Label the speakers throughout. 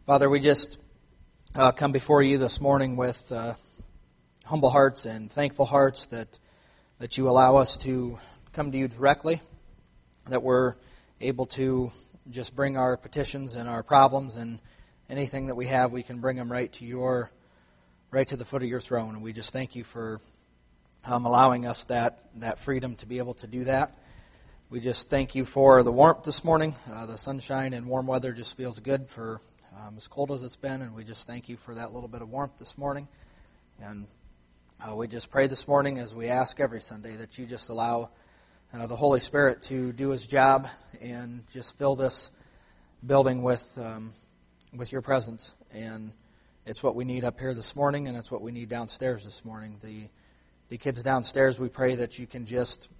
Speaker 1: Father, we just come before you this morning with humble hearts and thankful hearts that you allow us to come to you directly, that we're able to just bring our petitions and our problems and anything that we have, we can bring them right to the foot of your throne. And we just thank you for allowing us that freedom to be able to do that. We just thank you for the warmth this morning. The sunshine and warm weather just feels good for as cold as it's been, and we just thank you for that little bit of warmth this morning. And we just pray this morning, as we ask every Sunday, that you just allow the Holy Spirit to do his job and just fill this building with your presence. And it's what we need up here this morning, and it's what we need downstairs this morning. The kids downstairs, we pray that you can just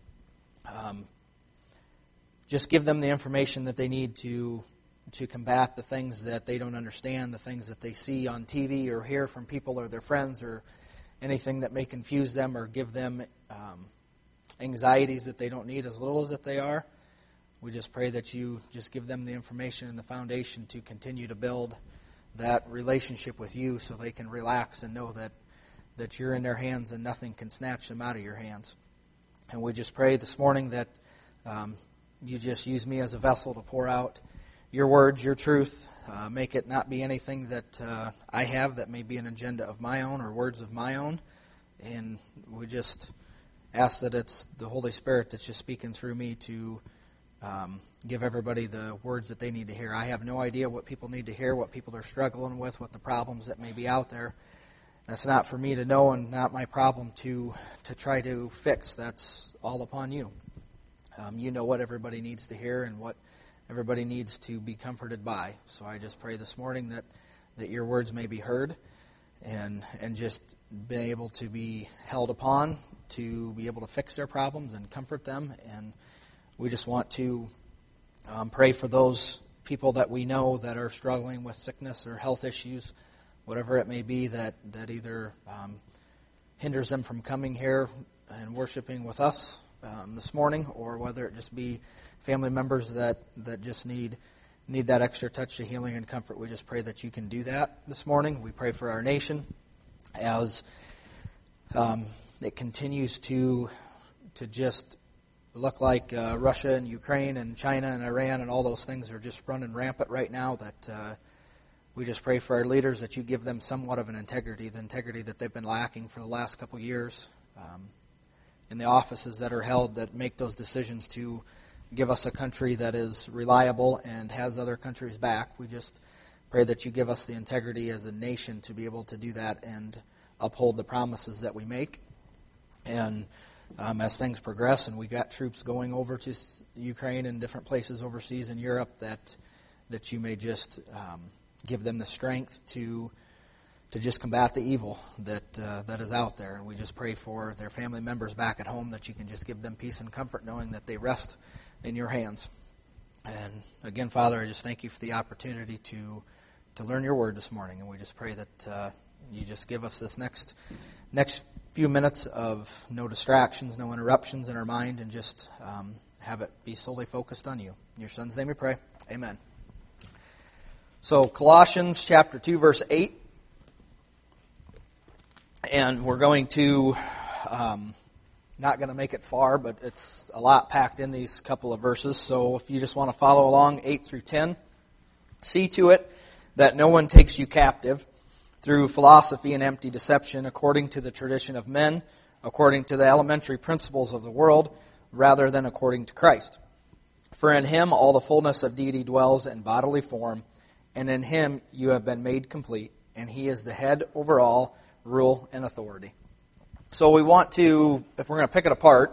Speaker 1: give them the information that they need to combat the things that they don't understand, the things that they see on TV or hear from people or their friends, or anything that may confuse them or give them anxieties that they don't need, as little as that they are. We just pray that you just give them the information and the foundation to continue to build that relationship with you, so they can relax and know that you're in their hands and nothing can snatch them out of your hands. And we just pray this morning that you just use me as a vessel to pour out your words, your truth. Make it not be anything that I have that may be an agenda of my own or words of my own. And we just ask that it's the Holy Spirit that's just speaking through me to give everybody the words that they need to hear. I have no idea what people need to hear, what people are struggling with, what the problems that may be out there. That's not for me to know, and not my problem to try to fix. That's all upon you. You know what everybody needs to hear and what everybody needs to be comforted by. So I just pray this morning that your words may be heard and just be able to be held upon, to be able to fix their problems and comfort them. And we just want to pray for those people that we know that are struggling with sickness or health issues, whatever it may be, that either hinders them from coming here and worshiping with us this morning, or whether it just be family members that just need that extra touch of healing and comfort. We just pray that you can do that this morning. We pray for our nation as it continues to just look like Russia and Ukraine and China and Iran and all those things are just running rampant right now, that we just pray for our leaders that you give them somewhat of an integrity, the integrity that they've been lacking for the last couple years in the offices that are held, that make those decisions to give us a country that is reliable and has other countries back. We just pray that you give us the integrity as a nation to be able to do that and uphold the promises that we make. And as things progress and we've got troops going over to Ukraine and different places overseas in Europe, that you may just give them the strength to just combat the evil that is out there. And we just pray for their family members back at home, that you can just give them peace and comfort knowing that they rest in your hands. And again, Father, I just thank you for the opportunity to learn your word this morning. And we just pray that you just give us this next few minutes of no distractions, no interruptions in our mind, and just have it be solely focused on you. In your Son's name we pray. Amen. So Colossians chapter 2, verse 8. And we're going to, not going to make it far, but it's a lot packed in these couple of verses. So if you just want to follow along, 8 through 10. See to it that no one takes you captive through philosophy and empty deception, according to the tradition of men, according to the elementary principles of the world, rather than according to Christ. For in him all the fullness of deity dwells in bodily form, and in him you have been made complete, and he is the head over all, rule and authority. So we want to, if we're going to pick it apart,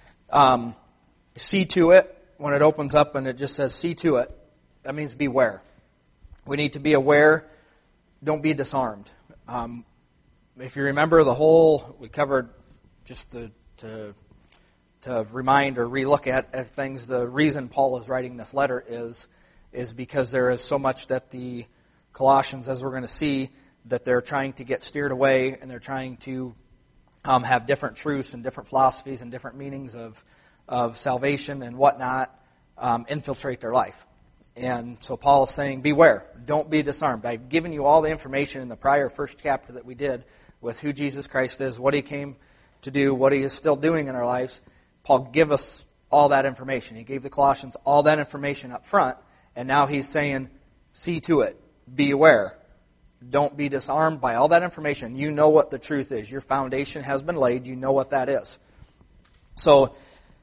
Speaker 1: see to it. When it opens up and it just says see to it, that means beware. We need to be aware. Don't be disarmed. If you remember we covered just to remind or relook at things, the reason Paul is writing this letter is because there is so much that the Colossians, as we're going to see, that they're trying to get steered away, and they're trying to have different truths and different philosophies and different meanings of salvation and whatnot infiltrate their life. And so Paul is saying, beware, don't be disarmed. I've given you all the information in the prior first chapter that we did with who Jesus Christ is, what he came to do, what he is still doing in our lives. Paul gave us all that information. He gave the Colossians all that information up front, and now he's saying, see to it, be aware. Don't be disarmed by all that information. You know what the truth is. Your foundation has been laid. You know what that is. So,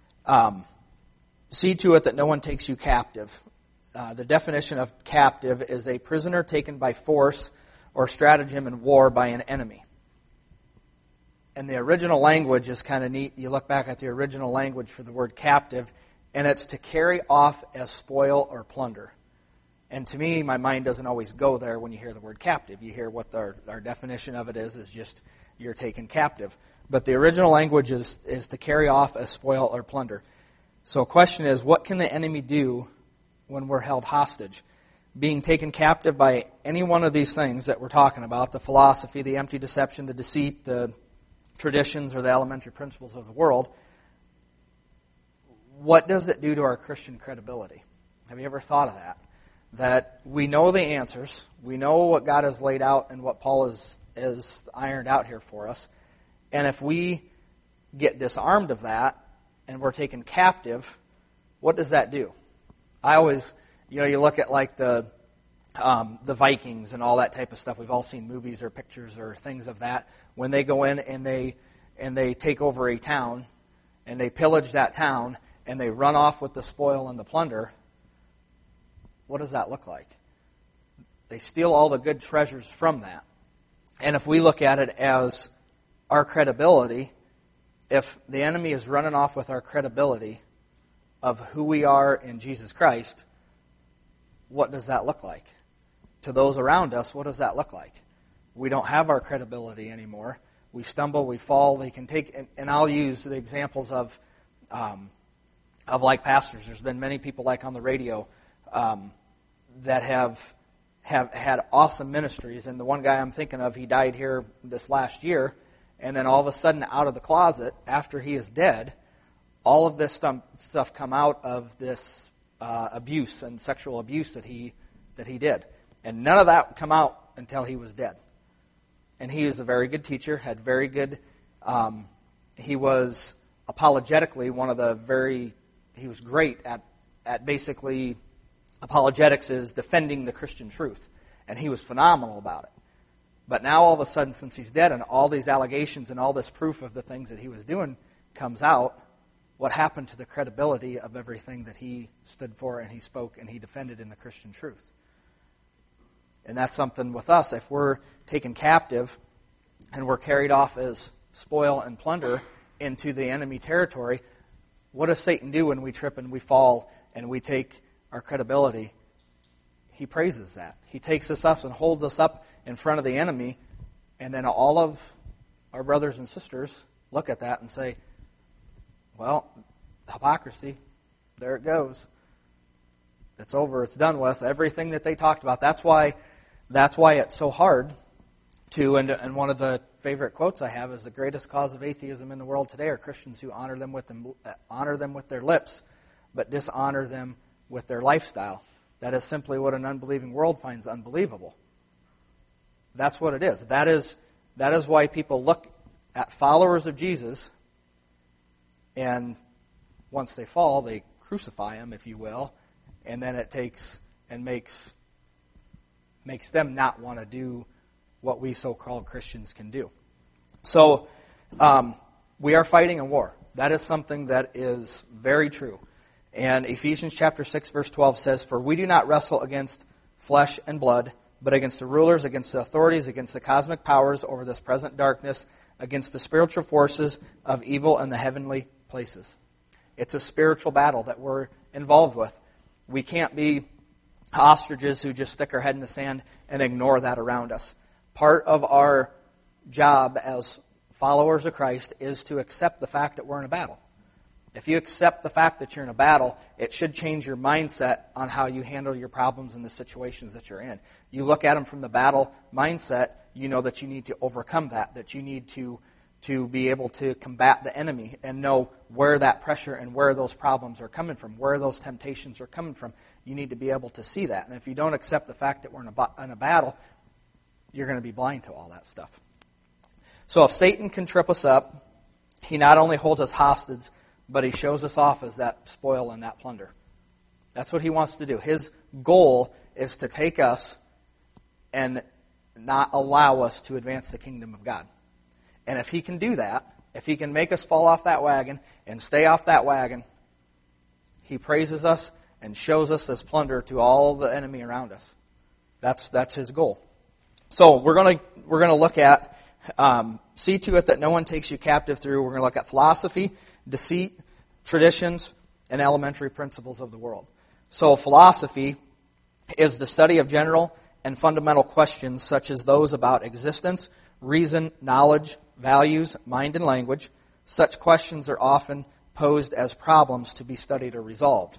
Speaker 1: see to it that no one takes you captive. The definition of captive is a prisoner taken by force or stratagem in war by an enemy. And the original language is kind of neat. You look back at the original language for the word captive, and it's to carry off as spoil or plunder. And to me, my mind doesn't always go there when you hear the word captive. You hear what our definition of it is just you're taken captive. But the original language is to carry off as spoil or plunder. So the question is, what can the enemy do when we're held hostage? Being taken captive by any one of these things that we're talking about, the philosophy, the empty deception, the deceit, the traditions, or the elementary principles of the world, what does it do to our Christian credibility? Have you ever thought of that? That we know the answers, we know what God has laid out and what Paul is ironed out here for us, and if we get disarmed of that and we're taken captive, what does that do? I always, you look at like the Vikings and all that type of stuff. We've all seen movies or pictures or things of that. When they go in and they take over a town and they pillage that town and they run off with the spoil and the plunder, what does that look like? They steal all the good treasures from that. And if we look at it as our credibility, if the enemy is running off with our credibility of who we are in Jesus Christ, what does that look like? To those around us, what does that look like? We don't have our credibility anymore. We stumble, we fall. They can take, and I'll use the examples of like pastors. There's been many people like on the radio that have had awesome ministries. And the one guy I'm thinking of, he died here this last year, and then all of a sudden out of the closet, after he is dead, all of this stuff come out of this abuse and sexual abuse that he did. And none of that would come out until he was dead. And he was a very good teacher, had very good, he was apologetically he was great at basically, apologetics is defending the Christian truth. And he was phenomenal about it. But now all of a sudden, since he's dead and all these allegations and all this proof of the things that he was doing comes out, what happened to the credibility of everything that he stood for and he spoke and he defended in the Christian truth? And that's something with us. If we're taken captive and we're carried off as spoil and plunder into the enemy territory, what does Satan do when we trip and we fall and we take our credibility? He praises that. He takes us and holds us up in front of the enemy, and then all of our brothers and sisters look at that and say, well, hypocrisy, there it goes. It's over, it's done with. Everything that they talked about. That's why it's so hard to, and one of the favorite quotes I have is, the greatest cause of atheism in the world today are Christians who honor them with their lips, but dishonor them with their lifestyle. That is simply what an unbelieving world finds unbelievable. That's what it is. That is why people look at followers of Jesus, and once they fall, they crucify them, if you will, and then it takes and makes them not want to do what we so-called Christians can do. So, we are fighting a war. That is something that is very true. And Ephesians chapter 6, verse 12 says, "For we do not wrestle against flesh and blood, but against the rulers, against the authorities, against the cosmic powers over this present darkness, against the spiritual forces of evil in the heavenly places." It's a spiritual battle that we're involved with. We can't be ostriches who just stick our head in the sand and ignore that around us. Part of our job as followers of Christ is to accept the fact that we're in a battle. If you accept the fact that you're in a battle, it should change your mindset on how you handle your problems and the situations that you're in. You look at them from the battle mindset, you know that you need to overcome that you need to to be able to combat the enemy and know where that pressure and where those problems are coming from, where those temptations are coming from. You need to be able to see that. And if you don't accept the fact that we're in a battle, you're going to be blind to all that stuff. So if Satan can trip us up, he not only holds us hostage, but he shows us off as that spoil and that plunder. That's what he wants to do. His goal is to take us and not allow us to advance the kingdom of God. And if he can do that, if he can make us fall off that wagon and stay off that wagon, he praises us and shows us as plunder to all the enemy around us. That's his goal. So we're going to look at, see to it that no one takes you captive through. We're going to look at philosophy, deceit, traditions, and elementary principles of the world. So philosophy is the study of general and fundamental questions such as those about existence, reason, knowledge, values, mind, and language. Such questions are often posed as problems to be studied or resolved.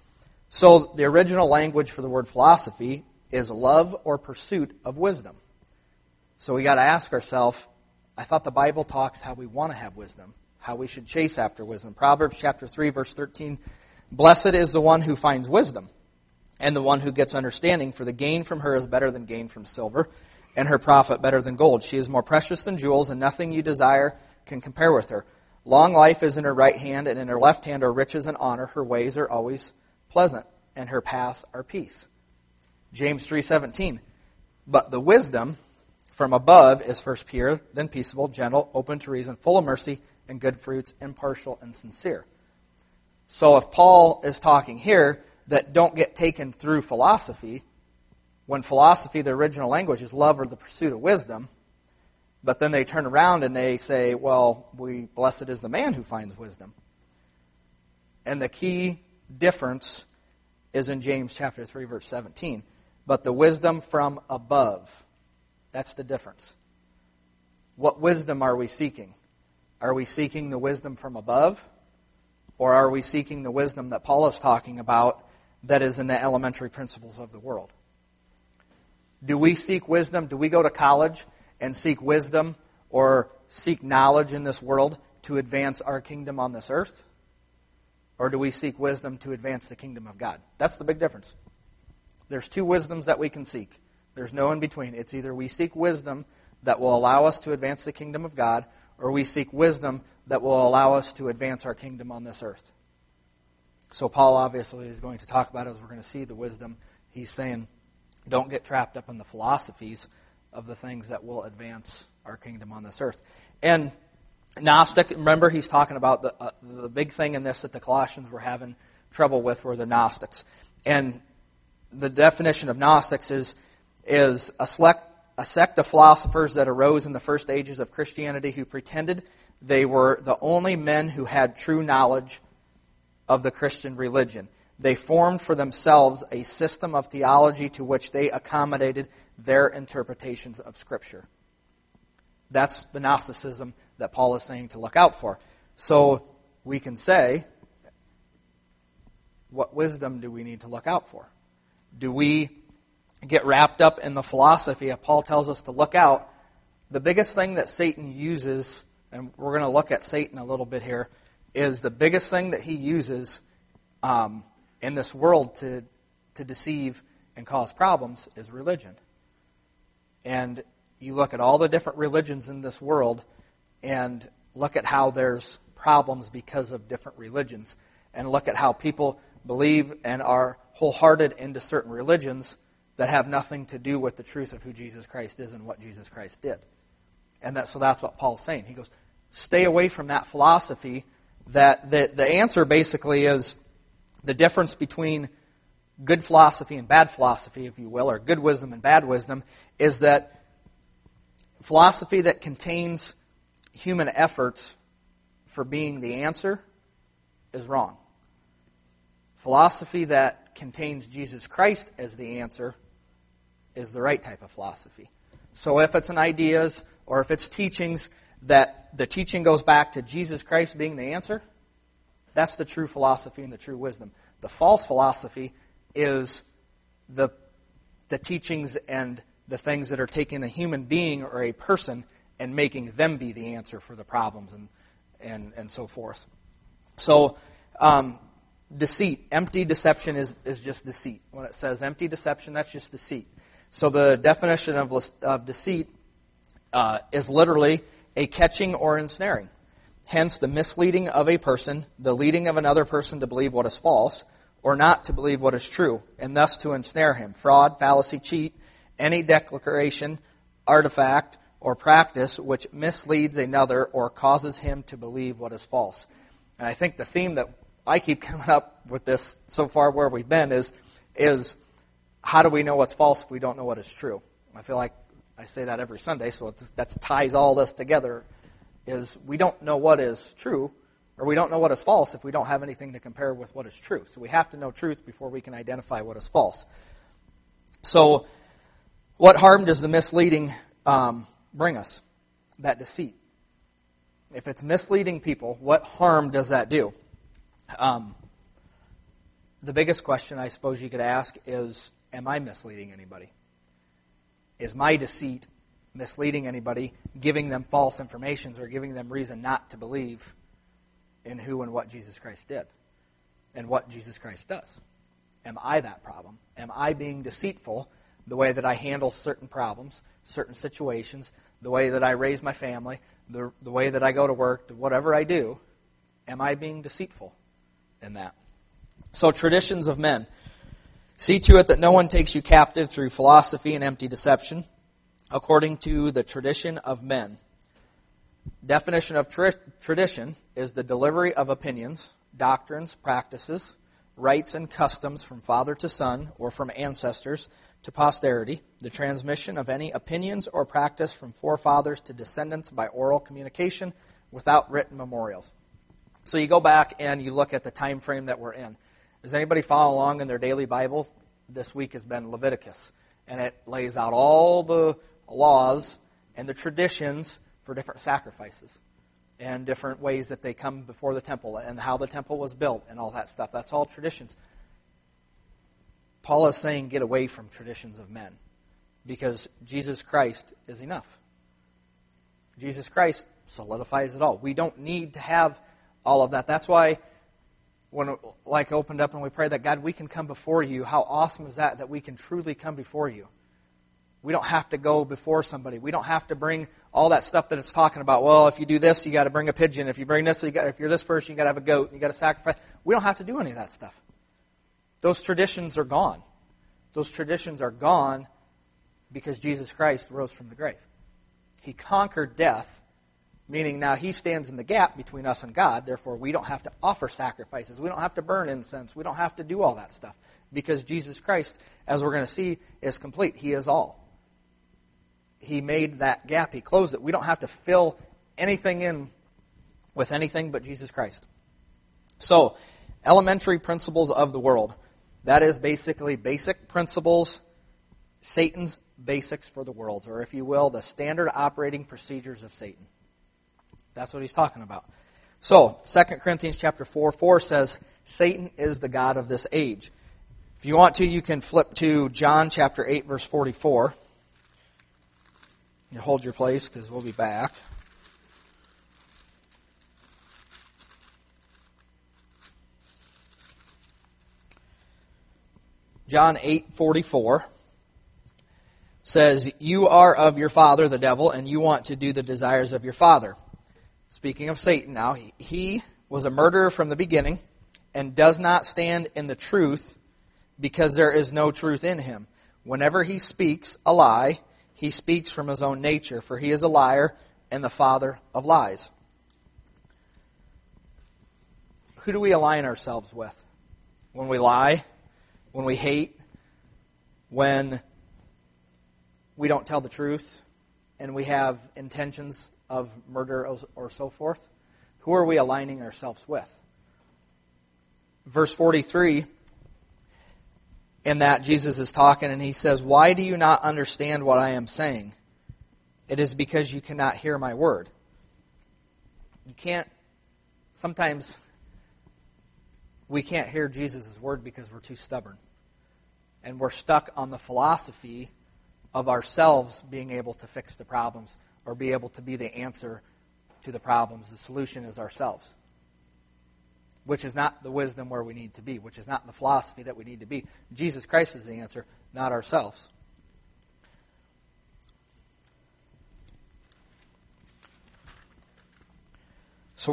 Speaker 1: So the original language for the word philosophy is love or pursuit of wisdom. So we got to ask ourselves, I thought the Bible talks how we want to have wisdom, how we should chase after wisdom. Proverbs chapter 3, verse 13, "Blessed is the one who finds wisdom, and the one who gets understanding, for the gain from her is better than gain from silver, and her profit better than gold. She is more precious than jewels, and nothing you desire can compare with her. Long life is in her right hand, and in her left hand are riches and honor. Her ways are always pleasant, and her paths are peace." James 3:17, "But the wisdom from above is first pure, then peaceable, gentle, open to reason, full of mercy and good fruits, impartial and sincere." So if Paul is talking here that don't get taken through philosophy, when philosophy, the original language, is love or the pursuit of wisdom, but then they turn around and they say, well, blessed is the man who finds wisdom. And the key difference is in James chapter 3, verse 17. But the wisdom from above. That's the difference. What wisdom are we seeking? Are we seeking the wisdom from above? Or are we seeking the wisdom that Paul is talking about that is in the elementary principles of the world? Do we seek wisdom? Do we go to college and seek wisdom or seek knowledge in this world to advance our kingdom on this earth? Or do we seek wisdom to advance the kingdom of God? That's the big difference. There's two wisdoms that we can seek. There's no in between. It's either we seek wisdom that will allow us to advance the kingdom of God, or we seek wisdom that will allow us to advance our kingdom on this earth. So Paul obviously is going to talk about, as we're going to see, the wisdom. He's saying, don't get trapped up in the philosophies of the things that will advance our kingdom on this earth. And Gnostic, remember he's talking about the big thing in this that the Colossians were having trouble with were the Gnostics. And the definition of Gnostics is a sect of philosophers that arose in the first ages of Christianity who pretended they were the only men who had true knowledge of the Christian religion. They formed for themselves a system of theology to which they accommodated their interpretations of Scripture. That's the Gnosticism that Paul is saying to look out for. So we can say, what wisdom do we need to look out for? Do we get wrapped up in the philosophy that Paul tells us to look out? The biggest thing that Satan uses, and we're going to look at Satan a little bit here, is the biggest thing that he uses in this world to deceive and cause problems is religion. And you look at all the different religions in this world and look at how there's problems because of different religions. And look at how people believe and are wholehearted into certain religions that have nothing to do with the truth of who Jesus Christ is and what Jesus Christ did. And so that's what Paul's saying. He goes, stay away from that philosophy. That the answer basically is the difference between good philosophy and bad philosophy, if you will, or good wisdom and bad wisdom, is that philosophy that contains human efforts for being the answer is wrong. Philosophy that contains Jesus Christ as the answer is the right type of philosophy. So if it's an ideas or if it's teachings that the teaching goes back to Jesus Christ being the answer, that's the true philosophy and the true wisdom. The false philosophy is the teachings and the things that are taking a human being or a person and making them be the answer for the problems and so forth. So deceit, empty deception is just deceit. When it says empty deception, that's just deceit. So the definition of deceit is literally a catching or ensnaring. Hence, the misleading of a person, the leading of another person to believe what is false, or not to believe what is true, and thus to ensnare him. Fraud, fallacy, cheat, any declaration, artifact, or practice which misleads another or causes him to believe what is false. And I think the theme that I keep coming up with this so far where we've been is how do we know what's false if we don't know what is true? I feel like I say that every Sunday, so that ties all this together, is we don't know what is true, or we don't know what is false if we don't have anything to compare with what is true. So we have to know truth before we can identify what is false. So what harm does the misleading bring us? That deceit. If it's misleading people, what harm does that do? The biggest question I suppose you could ask is, am I misleading anybody? Is my deceit misleading anybody, giving them false information or giving them reason not to believe in who and what Jesus Christ did and what Jesus Christ does? Am I that problem? Am I being deceitful the way that I handle certain problems, certain situations, the way that I raise my family, the way that I go to work, whatever I do? Am I being deceitful in that? So traditions of men. See to it that no one takes you captive through philosophy and empty deception, according to the tradition of men. Definition of tradition is the delivery of opinions, doctrines, practices, rites, and customs from father to son or from ancestors to posterity, the transmission of any opinions or practice from forefathers to descendants by oral communication without written memorials. So you go back and you look at the time frame that we're in. Does anybody follow along in their daily Bible? This week has been Leviticus, and it lays out all the laws and the traditions for different sacrifices and different ways that they come before the temple and how the temple was built and all that stuff. That's all traditions. Paul is saying get away from traditions of men because Jesus Christ is enough. Jesus Christ solidifies it all. We don't need to have all of that. That's why when like opened up and we prayed that, God, we can come before you. How awesome is that we can truly come before you? We don't have to go before somebody. We don't have to bring all that stuff that it's talking about. Well, if you do this, you got to bring a pigeon. If you bring this, if you're this person, you got to have a goat. You got to sacrifice. We don't have to do any of that stuff. Those traditions are gone. Those traditions are gone because Jesus Christ rose from the grave. He conquered death, meaning now He stands in the gap between us and God. Therefore, we don't have to offer sacrifices. We don't have to burn incense. We don't have to do all that stuff because Jesus Christ, as we're going to see, is complete. He is all. He made that gap. He closed it. We don't have to fill anything in with anything but Jesus Christ. So, elementary principles of the world. That is basically basic principles, Satan's basics for the world, or if you will, the standard operating procedures of Satan. That's what he's talking about. So, 2 Corinthians chapter 4 says, Satan is the god of this age. If you want to, you can flip to John chapter 8, verse 44. You hold your place because we'll be back. John 8:44 says, "You are of your father, the devil, and you want to do the desires of your father." Speaking of Satan now, he was a murderer from the beginning and does not stand in the truth because there is no truth in him. Whenever he speaks a lie, he speaks from his own nature, for he is a liar and the father of lies. Who do we align ourselves with? When we lie, when we hate, when we don't tell the truth, and we have intentions of murder or so forth? Who are we aligning ourselves with? Verse 43, in that Jesus is talking and he says, "Why do you not understand what I am saying? It is because you cannot hear my word." Sometimes we can't hear Jesus' word because we're too stubborn. And we're stuck on the philosophy of ourselves being able to fix the problems, or be able to be the answer to the problems. The solution is ourselves, which is not the wisdom where we need to be, which is not the philosophy that we need to be. Jesus Christ is the answer, not ourselves. So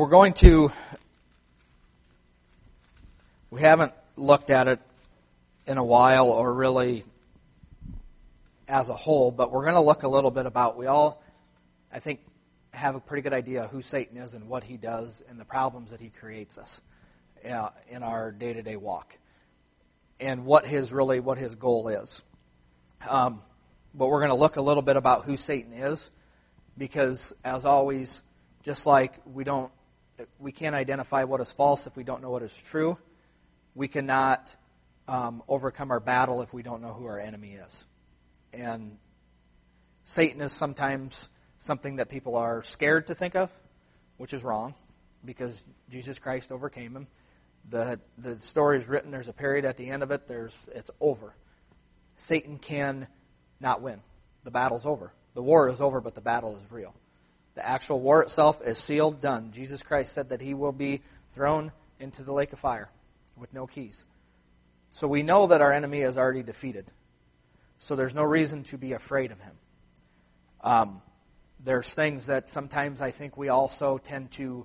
Speaker 1: we haven't looked at it in a while or really as a whole, but we're going to look a little bit about, we all, I think, have a pretty good idea who Satan is and what he does and the problems that he creates us in our day-to-day walk, and what his goal is. But we're going to look a little bit about who Satan is, because as always, just like we can't identify what is false if we don't know what is true, we cannot overcome our battle if we don't know who our enemy is. And Satan is sometimes something that people are scared to think of, which is wrong, because Jesus Christ overcame him. The story is written, there's a period at the end of it, it's over. Satan can not win. The battle's over. The war is over, but the battle is real. The actual war itself is sealed, done. Jesus Christ said that he will be thrown into the lake of fire with no keys. So we know that our enemy is already defeated. So there's no reason to be afraid of him. There's things that sometimes I think we also tend to,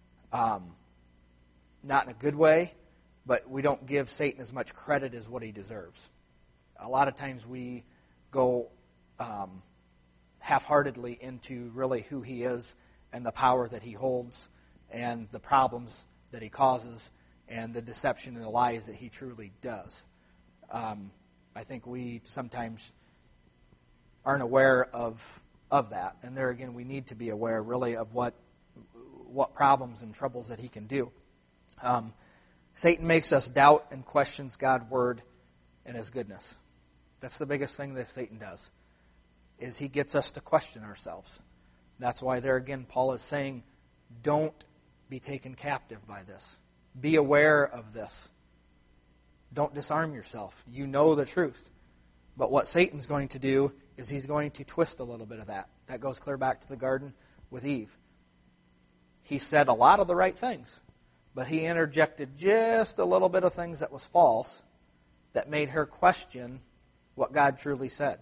Speaker 1: not in a good way, but we don't give Satan as much credit as what he deserves. A lot of times we go half-heartedly into really who he is and the power that he holds and the problems that he causes and the deception and the lies that he truly does. I think we sometimes aren't aware of that. And there again, we need to be aware really of what problems and troubles that he can do. Satan makes us doubt and questions God's word and his goodness. That's the biggest thing that Satan does, is he gets us to question ourselves. That's why there again, Paul is saying, don't be taken captive by this. Be aware of this. Don't disarm yourself. You know the truth. But what Satan's going to do is he's going to twist a little bit of that. That goes clear back to the garden with Eve. He said a lot of the right things, but he interjected just a little bit of things that was false that made her question what God truly said.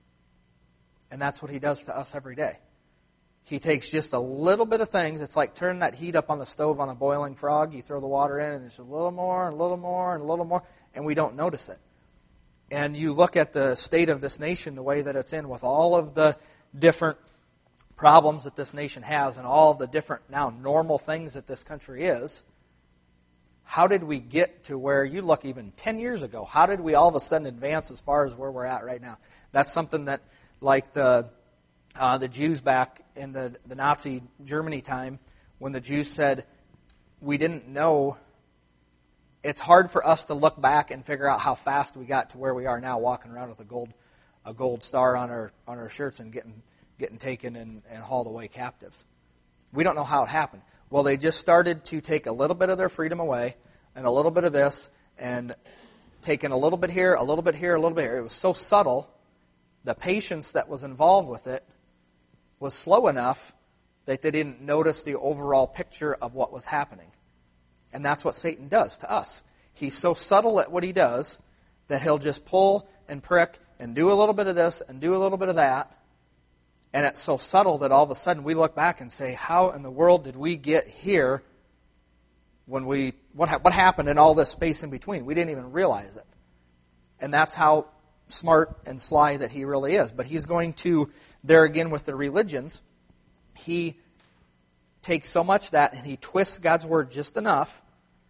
Speaker 1: And that's what he does to us every day. He takes just a little bit of things. It's like turning that heat up on the stove on a boiling frog. You throw the water in, and it's a little more, and a little more, and a little more, and we don't notice it. And you look at the state of this nation, the way that it's in, with all of the different problems that this nation has and all of the different now normal things that this country is. How did we get to where, you look even 10 years ago, how did we all of a sudden advance as far as where we're at right now? That's something that, like the Jews back in the Nazi Germany time, when the Jews said, we didn't know, it's hard for us to look back and figure out how fast we got to where we are now, walking around with a gold star on our shirts and getting taken and hauled away captives. We don't know how it happened. Well, they just started to take a little bit of their freedom away and a little bit of this and taking a little bit here, a little bit here, a little bit here. It was so subtle. The patience that was involved with it was slow enough that they didn't notice the overall picture of what was happening. And that's what Satan does to us. He's so subtle at what he does that he'll just pull and prick and do a little bit of this and do a little bit of that. And it's so subtle that all of a sudden we look back and say, how in the world did we get here when what happened in all this space in between? We didn't even realize it. And that's how smart and sly that he really is. But he's going to, there again with the religions, he takes so much that and he twists God's word just enough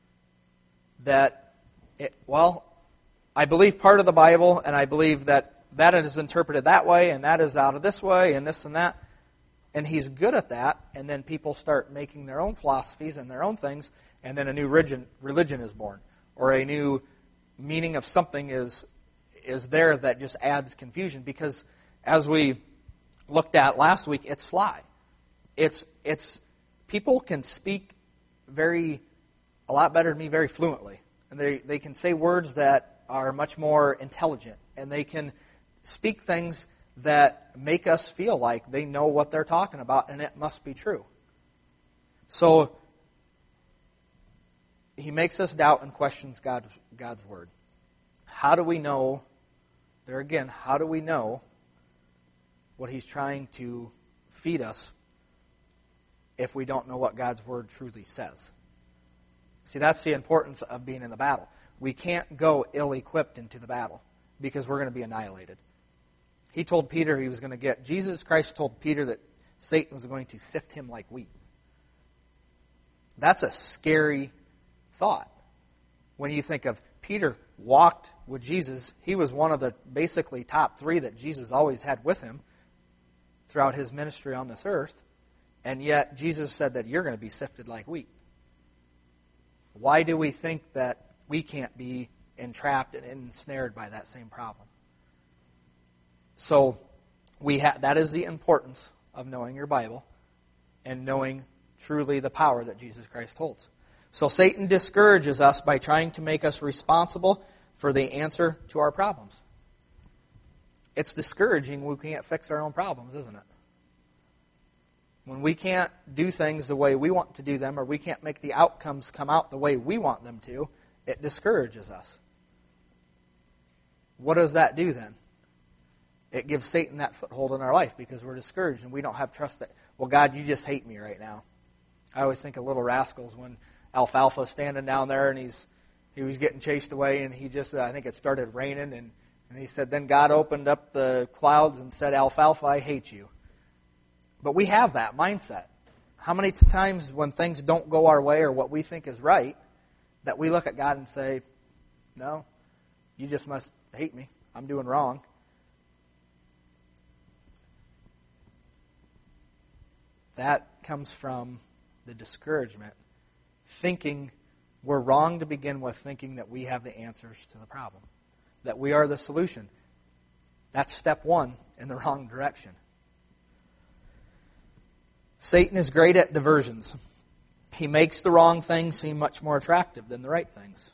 Speaker 1: that, I believe part of the Bible and I believe that is interpreted that way and that is out of this way and this and that. And he's good at that. And then people start making their own philosophies and their own things. And then a new religion is born. Or a new meaning of something is there that just adds confusion. Because as we looked at last week, it's sly. It's people can speak a lot better than me very fluently. And they can say words that are much more intelligent. And they can speak things that make us feel like they know what they're talking about and it must be true. So he makes us doubt and questions God's word. How do we know, there again, how do we know what he's trying to feed us if we don't know what God's word truly says? See, that's the importance of being in the battle. We can't go ill-equipped into the battle because we're going to be annihilated. He told Peter he was going to get, Jesus Christ told Peter that Satan was going to sift him like wheat. That's a scary thought. When you think of Peter walked with Jesus, he was one of the basically top 3 that Jesus always had with him throughout his ministry on this earth, and yet Jesus said that you're going to be sifted like wheat. Why do we think that we can't be entrapped and ensnared by that same problem? So that is the importance of knowing your Bible and knowing truly the power that Jesus Christ holds. So Satan discourages us by trying to make us responsible for the answer to our problems. It's discouraging when we can't fix our own problems, isn't it? When we can't do things the way we want to do them, or we can't make the outcomes come out the way we want them to, it discourages us. What does that do then? It gives Satan that foothold in our life because we're discouraged and we don't have trust that, well, God, you just hate me right now. I always think of Little Rascals when Alfalfa's standing down there and he was getting chased away, and he just, I think it started raining, and he said, then God opened up the clouds and said, Alfalfa, I hate you. But we have that mindset. How many times when things don't go our way or what we think is right, that we look at God and say, no, you just must hate me. I'm doing wrong. That comes from the discouragement, thinking we're wrong to begin with, thinking that we have the answers to the problem, that we are the solution. That's step 1 in the wrong direction. Satan is great at diversions. He makes the wrong things seem much more attractive than the right things.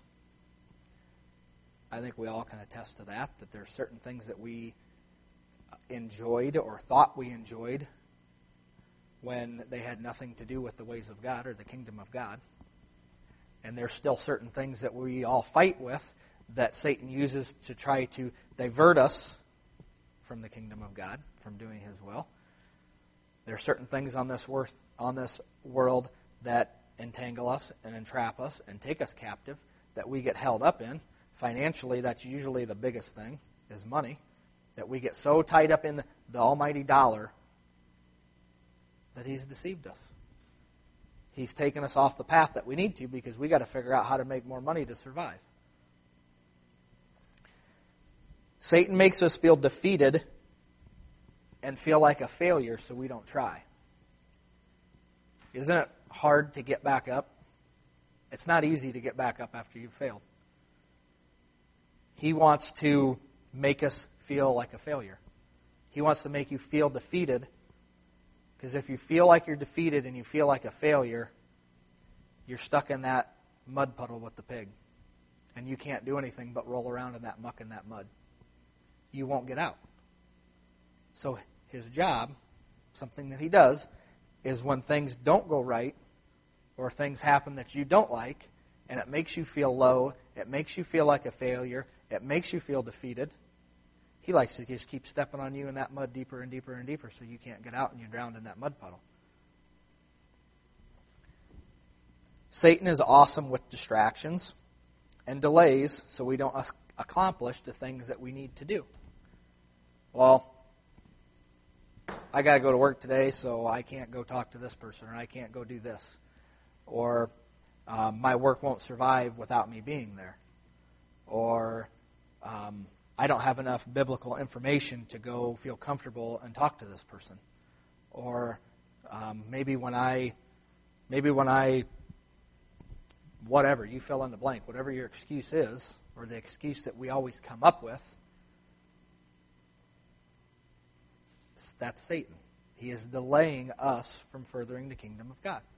Speaker 1: I think we all can attest to that there are certain things that we enjoyed or thought we enjoyed when they had nothing to do with the ways of God or the kingdom of God. And there's still certain things that we all fight with that Satan uses to try to divert us from the kingdom of God, from doing his will. There are certain things on this world that entangle us and entrap us and take us captive that we get held up in. Financially, that's usually the biggest thing, is money. That we get so tied up in the almighty dollar that he's deceived us. He's taken us off the path that we need to because we got to figure out how to make more money to survive. Satan makes us feel defeated and feel like a failure so we don't try. Isn't it hard to get back up? It's not easy to get back up after you've failed. He wants to make us feel like a failure. He wants to make you feel defeated, because if you feel like you're defeated and you feel like a failure, you're stuck in that mud puddle with the pig. And you can't do anything but roll around in that muck and that mud. You won't get out. So his job, something that he does, is when things don't go right or things happen that you don't like, and it makes you feel low, it makes you feel like a failure, it makes you feel defeated, he likes to just keep stepping on you in that mud deeper and deeper and deeper so you can't get out and you're drowned in that mud puddle. Satan is awesome with distractions and delays so we don't accomplish the things that we need to do. Well, I got to go to work today, so I can't go talk to this person, or I can't go do this. Or my work won't survive without me being there. Or I don't have enough biblical information to go feel comfortable and talk to this person. Or maybe when I, whatever, you fill in the blank, whatever your excuse is, or the excuse that we always come up with, that's Satan. He is delaying us from furthering the kingdom of God.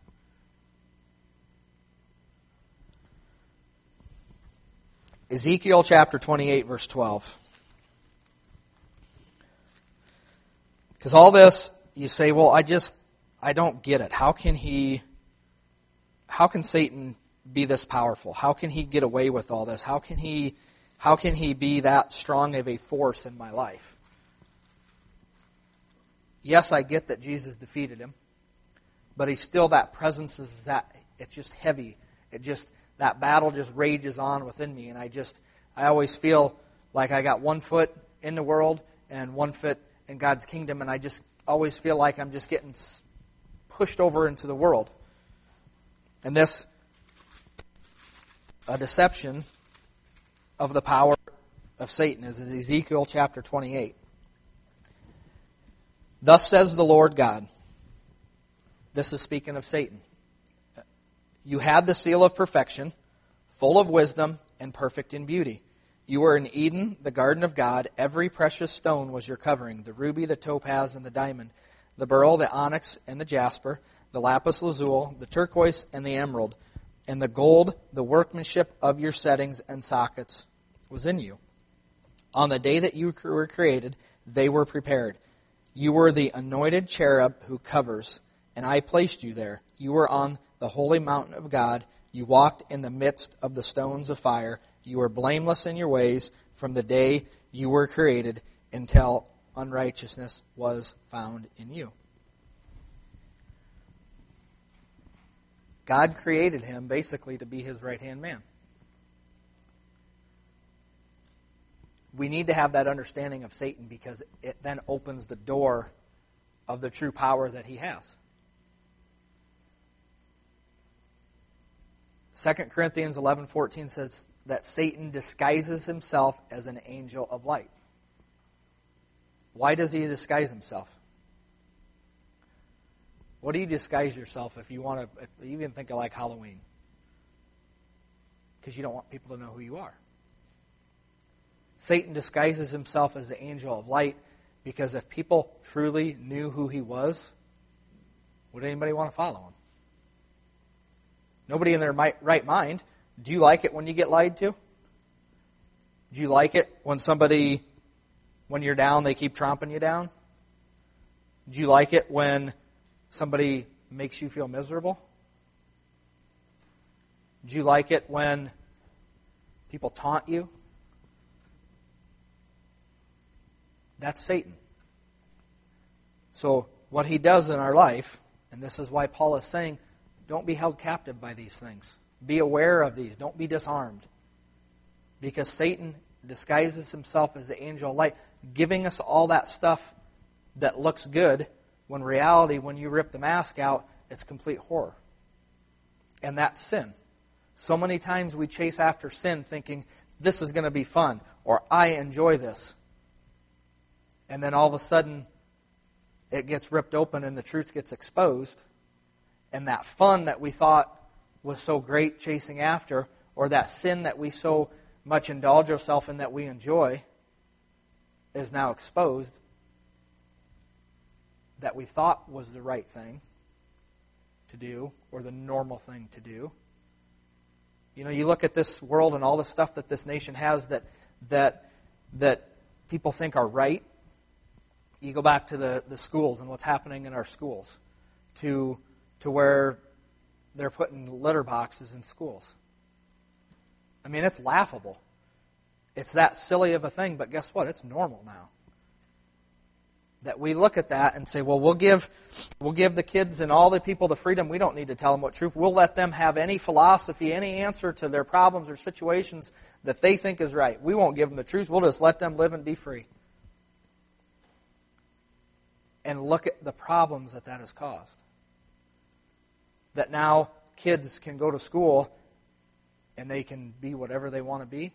Speaker 1: Ezekiel chapter 28, verse 12. Because all this, you say, well, I don't get it. How can Satan be this powerful? How can he get away with all this? How can he be that strong of a force in my life? Yes, I get that Jesus defeated him, but he's still, that presence is that, it's just heavy. That battle just rages on within me, and I always feel like I got one foot in the world and one foot in God's kingdom, and I just always feel like I'm just getting pushed over into the world. And this, a deception of the power of Satan, is Ezekiel chapter 28. Thus says the Lord God. This is speaking of Satan. You had the seal of perfection, full of wisdom and perfect in beauty. You were in Eden, the garden of God. Every precious stone was your covering, the ruby, the topaz, and the diamond, the beryl, the onyx, and the jasper, the lapis lazuli, the turquoise, and the emerald, and the gold, the workmanship of your settings and sockets was in you. On the day that you were created, they were prepared. You were the anointed cherub who covers, and I placed you there. You were on the holy mountain of God. You walked in the midst of the stones of fire. You were blameless in your ways from the day you were created until unrighteousness was found in you. God created him basically to be his right-hand man. We need to have that understanding of Satan because it then opens the door of the true power that he has. 2 Corinthians 11:14 says that Satan disguises himself as an angel of light. Why does he disguise himself? What do you disguise yourself if you even think of like Halloween? Because you don't want people to know who you are. Satan disguises himself as the angel of light because if people truly knew who he was, would anybody want to follow him? Nobody in their right mind. Do you like it when you get lied to? Do you like it when you're down, they keep tromping you down? Do you like it when somebody makes you feel miserable? Do you like it when people taunt you? That's Satan. So what he does in our life, and this is why Paul is saying, don't be held captive by these things. Be aware of these. Don't be disarmed. Because Satan disguises himself as the angel of light, giving us all that stuff that looks good, when reality, when you rip the mask out, it's complete horror. And that's sin. So many times we chase after sin thinking, this is going to be fun, or I enjoy this. And then all of a sudden, it gets ripped open and the truth gets exposed. And that fun that we thought was so great chasing after, or that sin that we so much indulge ourselves in that we enjoy, is now exposed, that we thought was the right thing to do, or the normal thing to do. You know, you look at this world and all the stuff that this nation has that people think are right. You go back to the schools and what's happening in our schools, to where they're putting litter boxes in schools. I mean, it's laughable. It's that silly of a thing, but guess what? It's normal now. That we look at that and say, well, we'll give the kids and all the people the freedom. We don't need to tell them what truth. We'll let them have any philosophy, any answer to their problems or situations that they think is right. We won't give them the truth. We'll just let them live and be free. And look at the problems that has caused. That now kids can go to school and they can be whatever they want to be.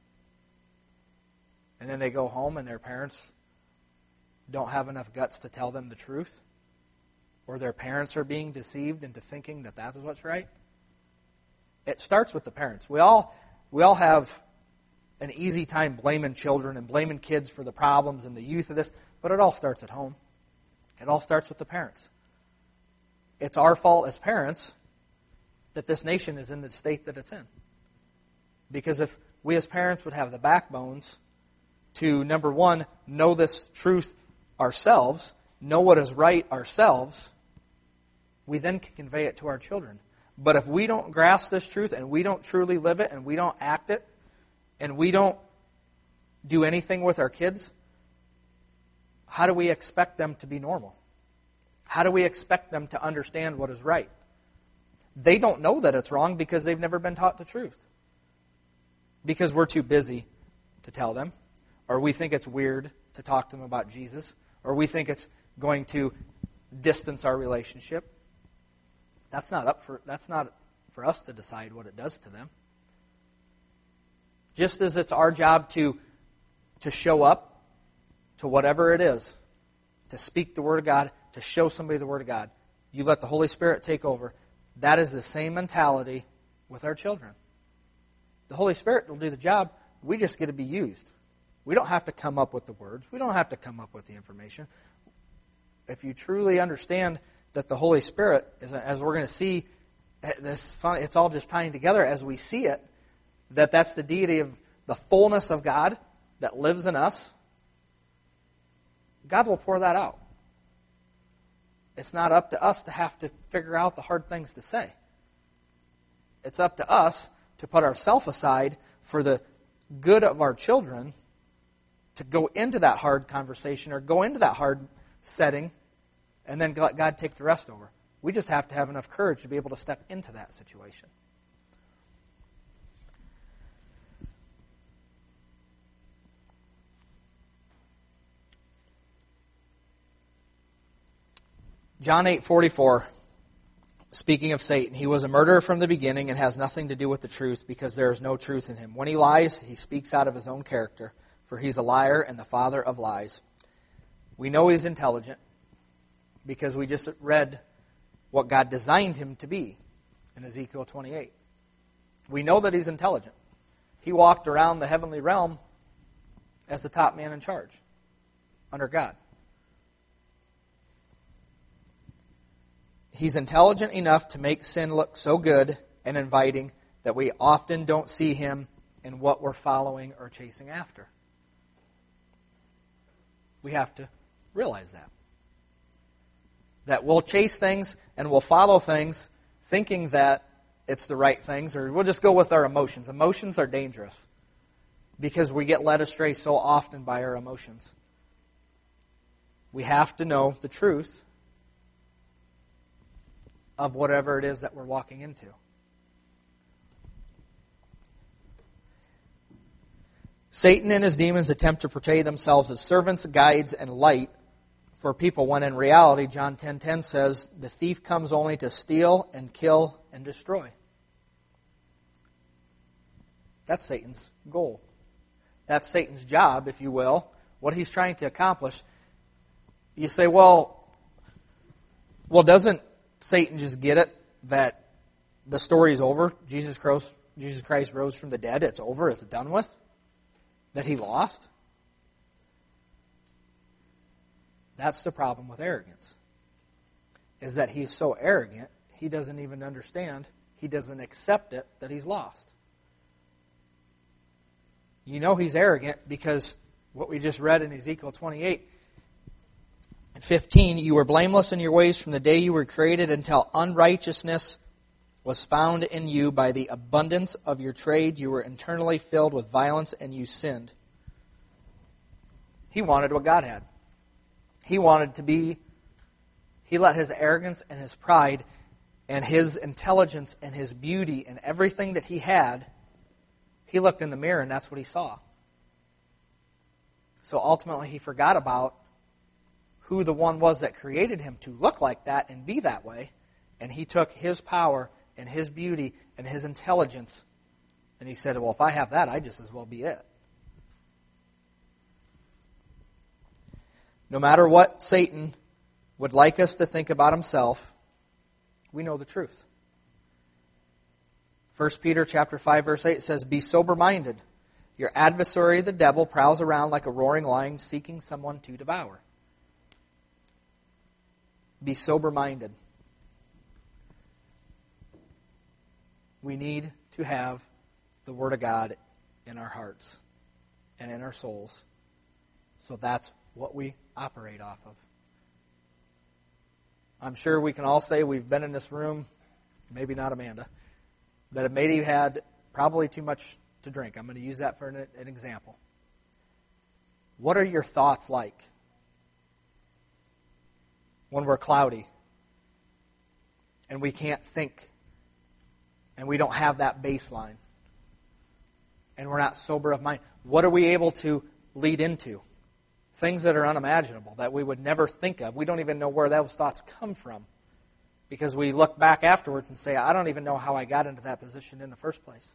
Speaker 1: And then they go home and their parents don't have enough guts to tell them the truth. Or their parents are being deceived into thinking that that's what's right. It starts with the parents. We all have an easy time blaming children and blaming kids for the problems and the youth of this, but it all starts at home. It all starts with the parents. It's our fault as parents that this nation is in the state that it's in. Because if we as parents would have the backbones to, number one, know this truth ourselves, know what is right ourselves, we then can convey it to our children. But if we don't grasp this truth and we don't truly live it and we don't act it and we don't do anything with our kids, how do we expect them to be normal? How do we expect them to understand what is right? They don't know that it's wrong because they've never been taught the truth. Because we're too busy to tell them, or we think it's weird to talk to them about Jesus, or we think it's going to distance our relationship. That's not for us to decide what it does to them. Just as it's our job to show up to whatever it is, to speak the Word of God, to show somebody the Word of God, you let the Holy Spirit take over. That is the same mentality with our children. The Holy Spirit will do the job. We just get to be used. We don't have to come up with the words. We don't have to come up with the information. If you truly understand that the Holy Spirit, as we're going to see, it's all just tying together as we see it, that's the deity of the fullness of God that lives in us, God will pour that out. It's not up to us to have to figure out the hard things to say. It's up to us to put ourselves aside for the good of our children, to go into that hard conversation or go into that hard setting, and then let God take the rest over. We just have to have enough courage to be able to step into that situation. John 8:44, speaking of Satan, he was a murderer from the beginning and has nothing to do with the truth because there is no truth in him. When he lies, he speaks out of his own character, for he's a liar and the father of lies. We know he's intelligent because we just read what God designed him to be in Ezekiel 28. We know that he's intelligent. He walked around the heavenly realm as the top man in charge under God. He's intelligent enough to make sin look so good and inviting that we often don't see him in what we're following or chasing after. We have to realize that. That we'll chase things and we'll follow things thinking that it's the right things, or we'll just go with our emotions. Emotions are dangerous because we get led astray so often by our emotions. We have to know the truth of whatever it is that we're walking into. Satan and his demons attempt to portray themselves as servants, guides, and light for people, when in reality, John 10:10 says, the thief comes only to steal and kill and destroy. That's Satan's goal. That's Satan's job, if you will, what he's trying to accomplish. You say, well, doesn't Satan just get it that the story is over? Jesus Christ rose from the dead. It's over. It's done with. That he lost. That's the problem with arrogance. Is that he's so arrogant, he doesn't even understand. He doesn't accept it that he's lost. You know he's arrogant because what we just read in Ezekiel 28:15, you were blameless in your ways from the day you were created until unrighteousness was found in you. By the abundance of your trade, you were internally filled with violence and you sinned. He wanted what God had. He wanted to be, he let his arrogance and his pride and his intelligence and his beauty and everything that he had, he looked in the mirror and that's what he saw. So ultimately he forgot about who the one was that created him to look like that and be that way. And he took his power and his beauty and his intelligence and he said, well, if I have that, I just as well be it. No matter what Satan would like us to think about himself, we know the truth. 1 Peter chapter 5, verse 8 says, be sober-minded. Your adversary, the devil, prowls around like a roaring lion seeking someone to devour. Be sober-minded. We need to have the Word of God in our hearts and in our souls. So that's what we operate off of. I'm sure we can all say we've been in this room, maybe not Amanda, that have maybe had probably too much to drink. I'm going to use that for an example. What are your thoughts like when we're cloudy and we can't think and we don't have that baseline and we're not sober of mind? What are we able to lead into? Things that are unimaginable, that we would never think of. We don't even know where those thoughts come from because we look back afterwards and say, I don't even know how I got into that position in the first place.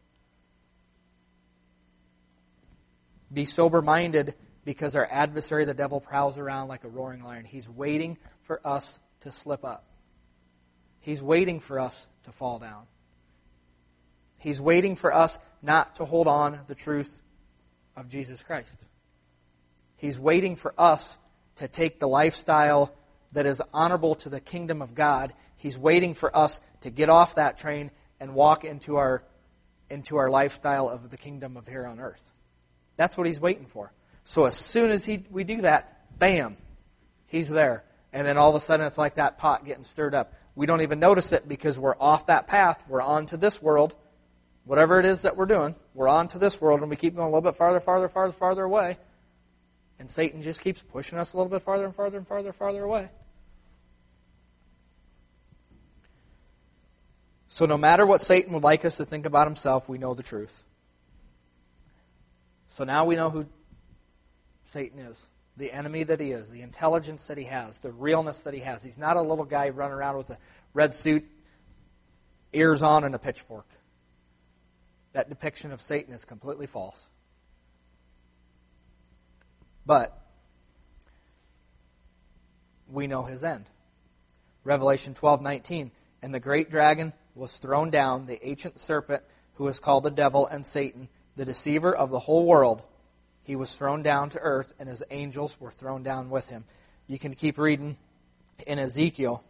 Speaker 1: Be sober-minded because our adversary, the devil, prowls around like a roaring lion. He's waiting for us to slip up. He's waiting for us to fall down. He's waiting for us not to hold on the truth of Jesus Christ. He's waiting for us to take the lifestyle that is honorable to the kingdom of God. He's waiting for us to get off that train and walk into our lifestyle of the kingdom of here on earth. That's what He's waiting for. So as soon as we do that, bam, He's there. And then all of a sudden it's like that pot getting stirred up. We don't even notice it because we're off that path. We're on to this world. Whatever it is that we're doing, we're on to this world, and we keep going a little bit farther away. And Satan just keeps pushing us a little bit farther and farther away. So no matter what Satan would like us to think about himself, we know the truth. So now we know who Satan is, the enemy that he is, the intelligence that he has, the realness that he has. He's not a little guy running around with a red suit, ears on, and a pitchfork. That depiction of Satan is completely false. But we know his end. Revelation 12:19, and the great dragon was thrown down, the ancient serpent who is called the devil and Satan, the deceiver of the whole world. He was thrown down to earth, and his angels were thrown down with him. You can keep reading in Ezekiel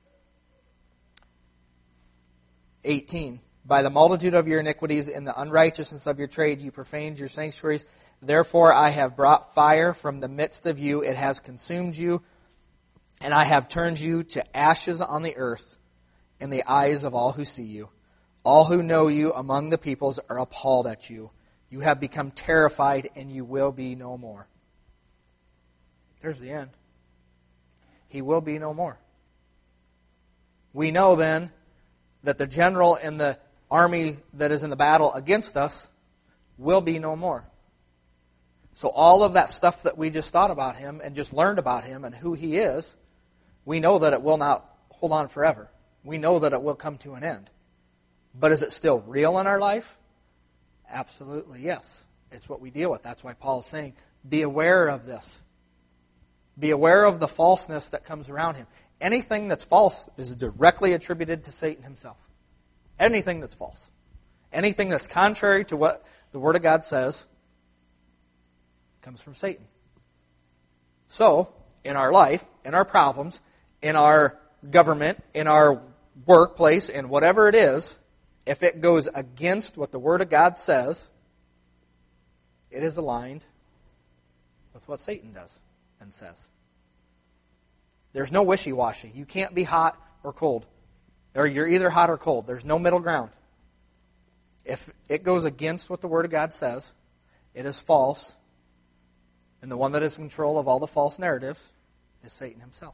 Speaker 1: 18. By the multitude of your iniquities and the unrighteousness of your trade, you profaned your sanctuaries. Therefore I have brought fire from the midst of you. It has consumed you, and I have turned you to ashes on the earth in the eyes of all who see you. All who know you among the peoples are appalled at you. You have become terrified, and you will be no more. There's the end. He will be no more. We know then that the general in the army that is in the battle against us will be no more. So all of that stuff that we just thought about him and just learned about him and who he is, we know that it will not hold on forever. We know that it will come to an end. But is it still real in our life? Absolutely, yes. It's what we deal with. That's why Paul is saying, be aware of this. Be aware of the falseness that comes around him. Anything that's false is directly attributed to Satan himself. Anything that's false. Anything that's contrary to what the Word of God says comes from Satan. So, in our life, in our problems, in our government, in our workplace, in whatever it is, if it goes against what the Word of God says, it is aligned with what Satan does and says. There's no wishy-washy. You can't be hot or cold. Or you're either hot or cold. There's no middle ground. If it goes against what the Word of God says, it is false. And the one that is in control of all the false narratives is Satan himself.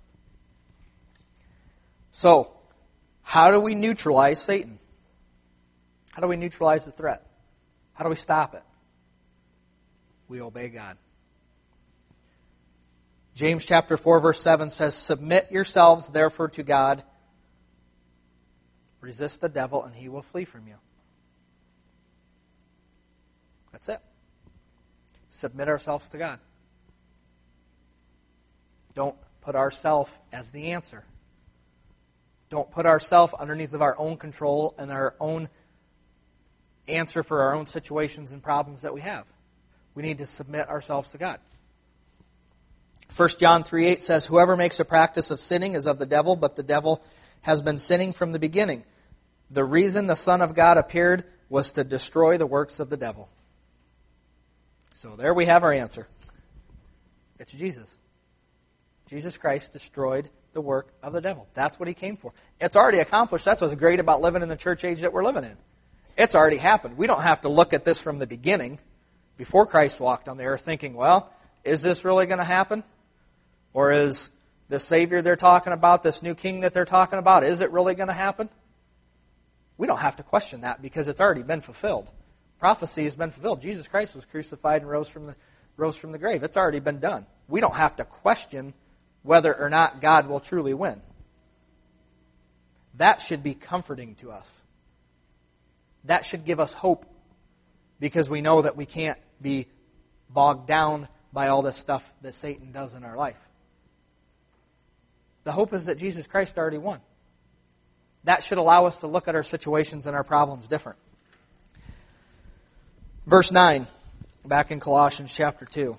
Speaker 1: So, how do we neutralize Satan? How do we neutralize the threat? How do we stop it? We obey God. James chapter 4 verse 7 says, submit yourselves therefore to God. Resist the devil and he will flee from you. That's it. Submit ourselves to God. Don't put ourselves as the answer. Don't put ourselves underneath of our own control and our own answer for our own situations and problems that we have. We need to submit ourselves to God. 1 John 3:8 says, whoever makes a practice of sinning is of the devil, but the devil has been sinning from the beginning. The reason the Son of God appeared was to destroy the works of the devil. So there we have our answer. It's Jesus. Jesus Christ destroyed the work of the devil. That's what he came for. It's already accomplished. That's what's great about living in the church age that we're living in. It's already happened. We don't have to look at this from the beginning, before Christ walked on the earth, thinking, well, is this really going to happen? Or is the Savior they're talking about, this new king that they're talking about, is it really going to happen? We don't have to question that because it's already been fulfilled. Prophecy has been fulfilled. Jesus Christ was crucified and rose from the grave. It's already been done. We don't have to question whether or not God will truly win. That should be comforting to us. That should give us hope because we know that we can't be bogged down by all this stuff that Satan does in our life. The hope is that Jesus Christ already won. That should allow us to look at our situations and our problems different. Verse 9, back in Colossians chapter 2.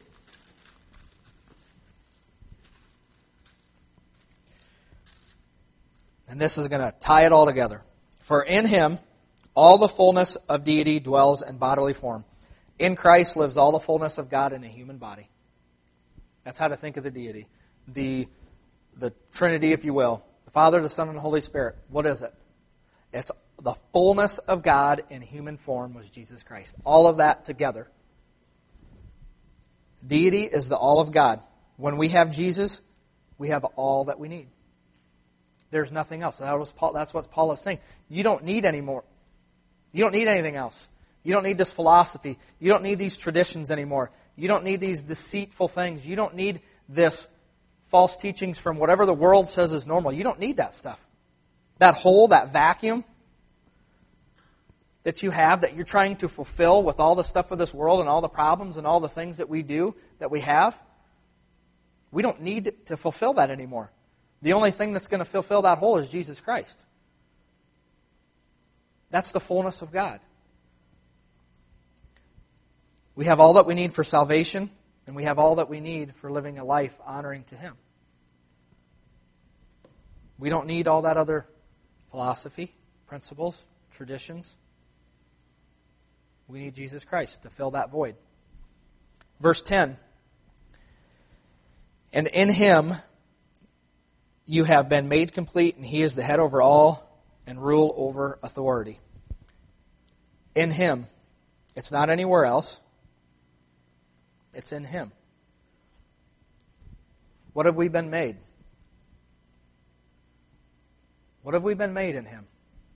Speaker 1: And this is going to tie it all together. For in Him all the fullness of deity dwells in bodily form. In Christ lives all the fullness of God in a human body. That's how to think of the deity. The Trinity, if you will. The Father, the Son, and the Holy Spirit. What is it? It's the fullness of God in human form was Jesus Christ. All of that together. Deity is the all of God. When we have Jesus, we have all that we need. There's nothing else. That's what Paul is saying. You don't need any more. You don't need anything else. You don't need this philosophy. You don't need these traditions anymore. You don't need these deceitful things. You don't need this false teachings from whatever the world says is normal. You don't need that stuff. That hole, that vacuum that you have, that you're trying to fulfill with all the stuff of this world and all the problems and all the things that we do, that we have, we don't need to fulfill that anymore. The only thing that's going to fulfill that hole is Jesus Christ. That's the fullness of God. We have all that we need for salvation, and we have all that we need for living a life honoring to Him. We don't need all that other philosophy, principles, traditions. We need Jesus Christ to fill that void. Verse 10. And in Him you have been made complete, and He is the head over all and rule over authority. In Him. It's not anywhere else. It's in Him. What have we been made? What have we been made in Him?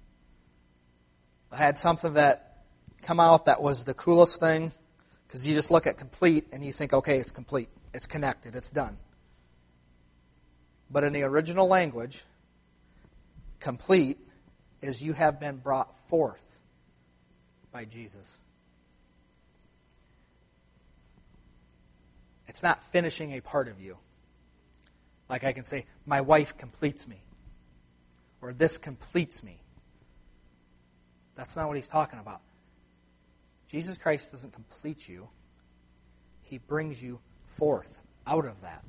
Speaker 1: I had something that come out that was the coolest thing, because you just look at complete and you think, okay, it's complete. It's connected. It's done. But in the original language, complete is you have been brought forth by Jesus. It's not finishing a part of you. Like I can say, my wife completes me. Or this completes me. That's not what he's talking about. Jesus Christ doesn't complete you. He brings you forth out of that.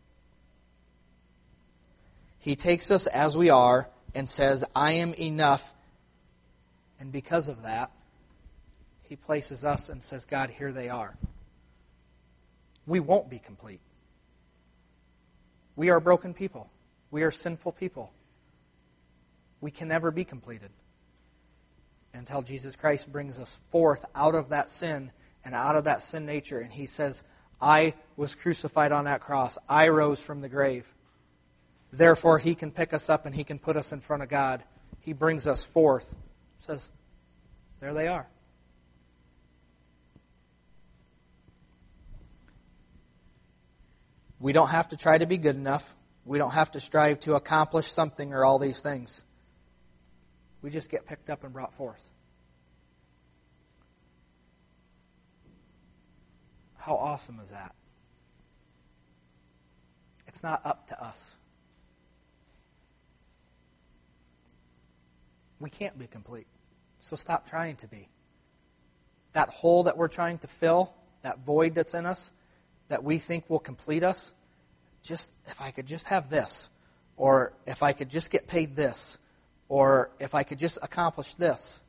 Speaker 1: He takes us as we are and says, I am enough. And because of that, He places us and says, God, here they are. We won't be complete. We are broken people. We are sinful people. We can never be completed until Jesus Christ brings us forth out of that sin and out of that sin nature. And He says, I was crucified on that cross. I rose from the grave. Therefore, He can pick us up and He can put us in front of God. He brings us forth. Says, there they are. We don't have to try to be good enough. We don't have to strive to accomplish something or all these things. We just get picked up and brought forth. How awesome is that? It's not up to us. We can't be complete. So stop trying to be. That hole that we're trying to fill, that void that's in us, that we think will complete us, just if I could just have this, or if I could just get paid this, or if I could just accomplish this,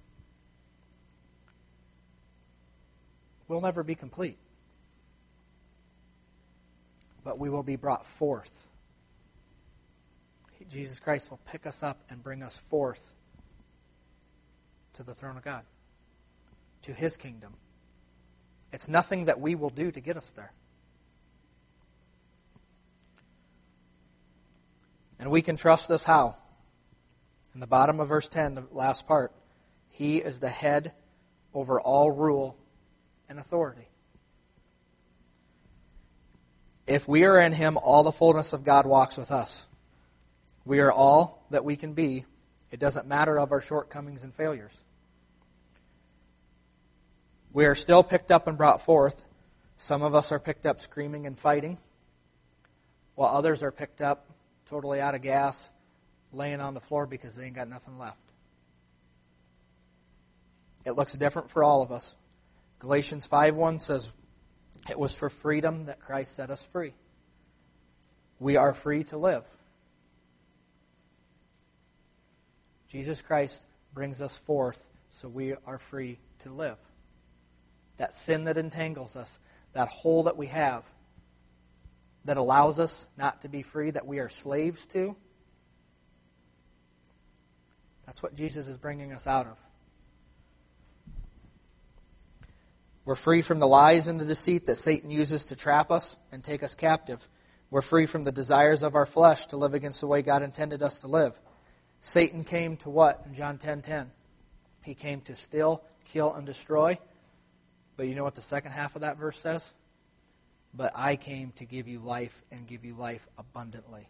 Speaker 1: we'll never be complete. But we will be brought forth Jesus Christ will pick us up and bring us forth to the throne of God, to His kingdom. It's nothing that we will do to get us there. And we can trust this how? In the bottom of verse 10, the last part, He is the head over all rule and authority. If we are in Him, all the fullness of God walks with us. We are all that we can be. It doesn't matter of our shortcomings and failures. We are still picked up and brought forth. Some of us are picked up screaming and fighting, while others are picked up totally out of gas, laying on the floor because they ain't got nothing left. It looks different for all of us. Galatians 5:1 says, "It was for freedom that Christ set us free." We are free to live. Jesus Christ brings us forth so we are free to live. That sin that entangles us, that hole that we have, that allows us not to be free, that we are slaves to, that's what Jesus is bringing us out of. We're free from the lies and the deceit that Satan uses to trap us and take us captive. We're free from the desires of our flesh to live against the way God intended us to live. Satan came to what in John 10:10? He came to steal, kill, and destroy. But you know what the second half of that verse says? But I came to give you life and give you life abundantly.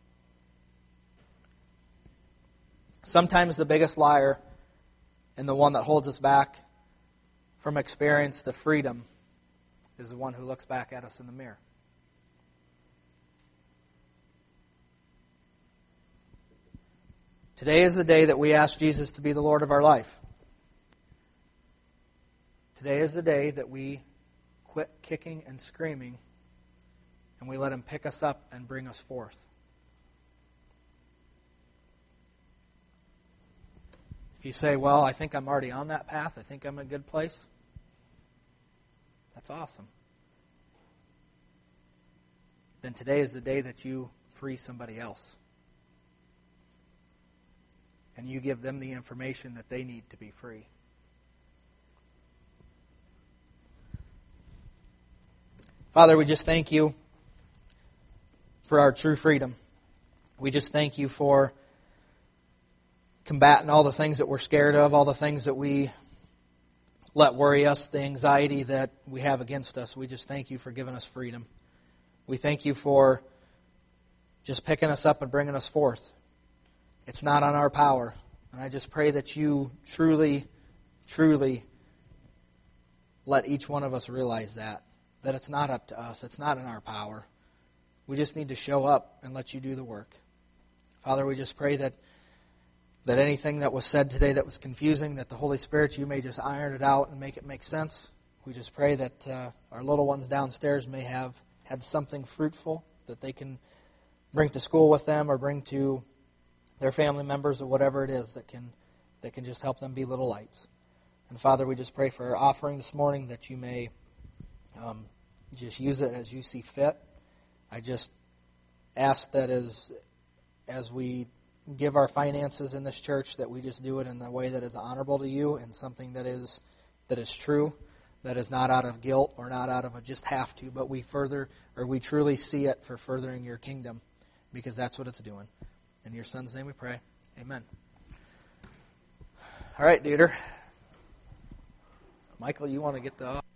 Speaker 1: Sometimes the biggest liar and the one that holds us back from experience to freedom is the one who looks back at us in the mirror. Today is the day that we ask Jesus to be the Lord of our life. Today is the day that we quit kicking and screaming and we let Him pick us up and bring us forth. If you say, well, I think I'm already on that path, I think I'm in a good place, that's awesome. Then today is the day that you free somebody else. And you give them the information that they need to be free. Father, we just thank You for our true freedom. We just thank You for combating all the things that we're scared of, all the things that we let worry us, the anxiety that we have against us. We just thank You for giving us freedom. We thank You for just picking us up and bringing us forth. It's not on our power. And I just pray that You truly, truly let each one of us realize that it's not up to us. It's not in our power. We just need to show up and let You do the work. Father, we just pray that anything that was said today that was confusing, that the Holy Spirit, You may just iron it out and make it make sense. We just pray that our little ones downstairs may have had something fruitful that they can bring to school with them or bring to their family members or whatever it is that can just help them be little lights. And Father, we just pray for our offering this morning that You may just use it as You see fit. I just ask that as we give our finances in this church, that we just do it in a way that is honorable to You and something that is true, that is not out of guilt or not out of a just have to, but we truly see it for furthering Your kingdom, because that's what it's doing. In Your Son's name we pray. Amen. All right, Dieter. Michael, you want to get the